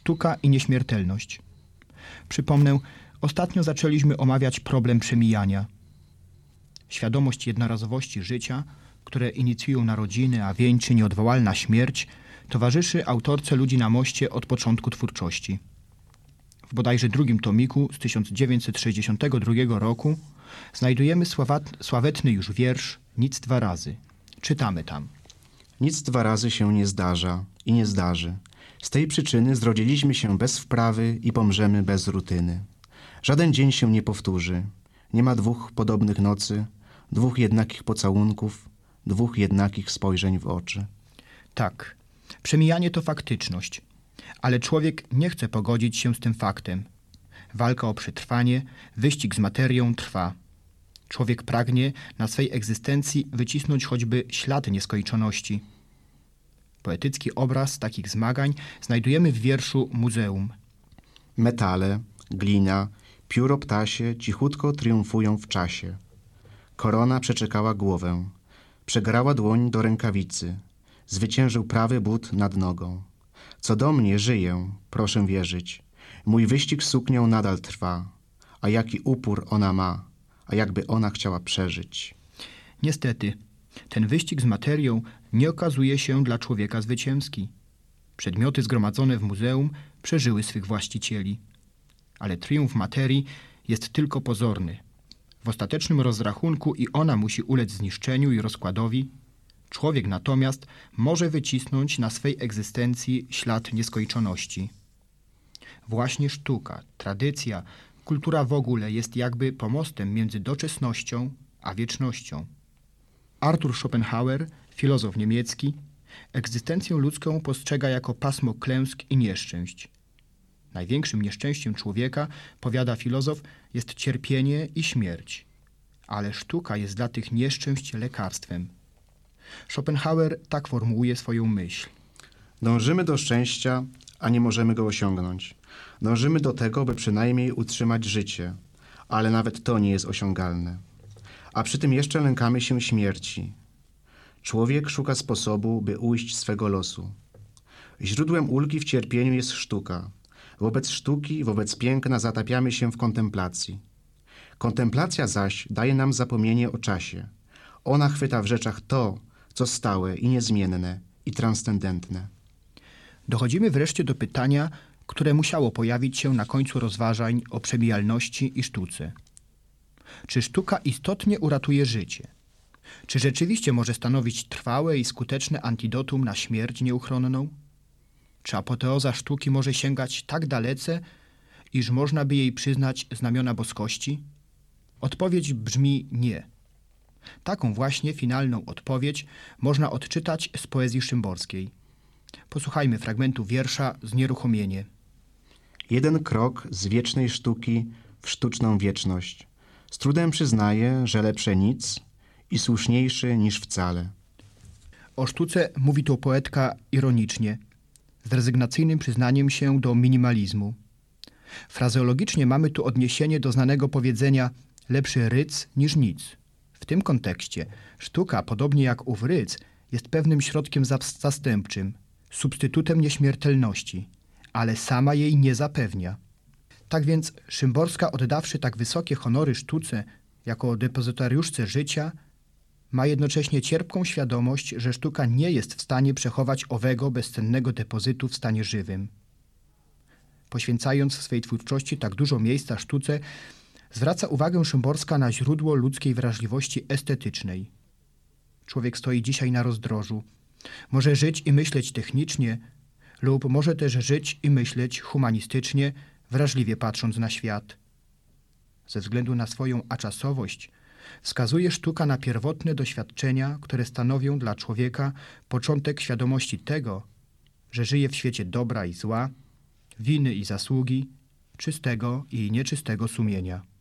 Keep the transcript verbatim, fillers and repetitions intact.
Sztuka i nieśmiertelność. Przypomnę, ostatnio zaczęliśmy omawiać problem przemijania. Świadomość jednorazowości życia, które inicjują narodziny, a wieńczy nieodwołalna śmierć, towarzyszy autorce Ludzi na moście od początku twórczości. W bodajże drugim tomiku z tysiąc dziewięćset sześćdziesiątego drugiego roku znajdujemy sławat, sławetny już wiersz Nic dwa razy. Czytamy tam. Nic dwa razy się nie zdarza i nie zdarzy. Z tej przyczyny zrodziliśmy się bez wprawy i pomrzemy bez rutyny. Żaden dzień się nie powtórzy. Nie ma dwóch podobnych nocy, dwóch jednakich pocałunków, dwóch jednakich spojrzeń w oczy. Tak, przemijanie to faktyczność, ale człowiek nie chce pogodzić się z tym faktem. Walka o przetrwanie, wyścig z materią trwa. Człowiek pragnie na swej egzystencji wycisnąć choćby ślad nieskończoności. Poetycki obraz takich zmagań znajdujemy w wierszu Muzeum. Metale, glina, pióro ptasie cichutko triumfują w czasie. Korona przeczekała głowę, przegrała dłoń do rękawicy, zwyciężył prawy but nad nogą. Co do mnie, żyję, proszę wierzyć. Mój wyścig z suknią nadal trwa, a jaki upór ona ma, a jakby ona chciała przeżyć. Niestety, ten wyścig z materią nie okazuje się dla człowieka zwycięski. Przedmioty zgromadzone w muzeum przeżyły swych właścicieli. Ale triumf materii jest tylko pozorny. W ostatecznym rozrachunku i ona musi ulec zniszczeniu i rozkładowi. Człowiek natomiast może wycisnąć na swej egzystencji ślad nieskończoności. Właśnie sztuka, tradycja, kultura w ogóle jest jakby pomostem między doczesnością a wiecznością. Arthur Schopenhauer, filozof niemiecki, egzystencję ludzką postrzega jako pasmo klęsk i nieszczęść. Największym nieszczęściem człowieka, powiada filozof, jest cierpienie i śmierć. Ale sztuka jest dla tych nieszczęść lekarstwem. Schopenhauer tak formułuje swoją myśl. Dążymy do szczęścia, a nie możemy go osiągnąć. Dążymy do tego, by przynajmniej utrzymać życie, ale nawet to nie jest osiągalne. A przy tym jeszcze lękamy się śmierci. Człowiek szuka sposobu, by ujść swego losu. Źródłem ulgi w cierpieniu jest sztuka. Wobec sztuki, wobec piękna zatapiamy się w kontemplacji. Kontemplacja zaś daje nam zapomnienie o czasie. Ona chwyta w rzeczach to, co stałe i niezmienne i transcendentne. Dochodzimy wreszcie do pytania, które musiało pojawić się na końcu rozważań o przemijalności i sztuce. Czy sztuka istotnie uratuje życie? Czy rzeczywiście może stanowić trwałe i skuteczne antidotum na śmierć nieuchronną? Czy apoteoza sztuki może sięgać tak dalece, iż można by jej przyznać znamiona boskości? Odpowiedź brzmi nie. Taką właśnie finalną odpowiedź można odczytać z poezji szymborskiej. Posłuchajmy fragmentu wiersza Znieruchomienie. Jeden krok z wiecznej sztuki w sztuczną wieczność. Z trudem przyznaję, że lepsze nic i słuszniejszy niż wcale. O sztuce mówi tu poetka ironicznie, z rezygnacyjnym przyznaniem się do minimalizmu. Frazeologicznie mamy tu odniesienie do znanego powiedzenia lepszy ryc niż nic. W tym kontekście sztuka, podobnie jak ów ryc, jest pewnym środkiem zastępczym, substytutem nieśmiertelności, ale sama jej nie zapewnia. Tak więc Szymborska, oddawszy tak wysokie honory sztuce jako depozytariuszce życia, ma jednocześnie cierpką świadomość, że sztuka nie jest w stanie przechować owego bezcennego depozytu w stanie żywym. Poświęcając w swej twórczości tak dużo miejsca sztuce, zwraca uwagę Szymborska na źródło ludzkiej wrażliwości estetycznej. Człowiek stoi dzisiaj na rozdrożu. Może żyć i myśleć technicznie, lub może też żyć i myśleć humanistycznie, wrażliwie patrząc na świat. Ze względu na swoją aczasowość wskazuje sztuka na pierwotne doświadczenia, które stanowią dla człowieka początek świadomości tego, że żyje w świecie dobra i zła, winy i zasługi, czystego i nieczystego sumienia.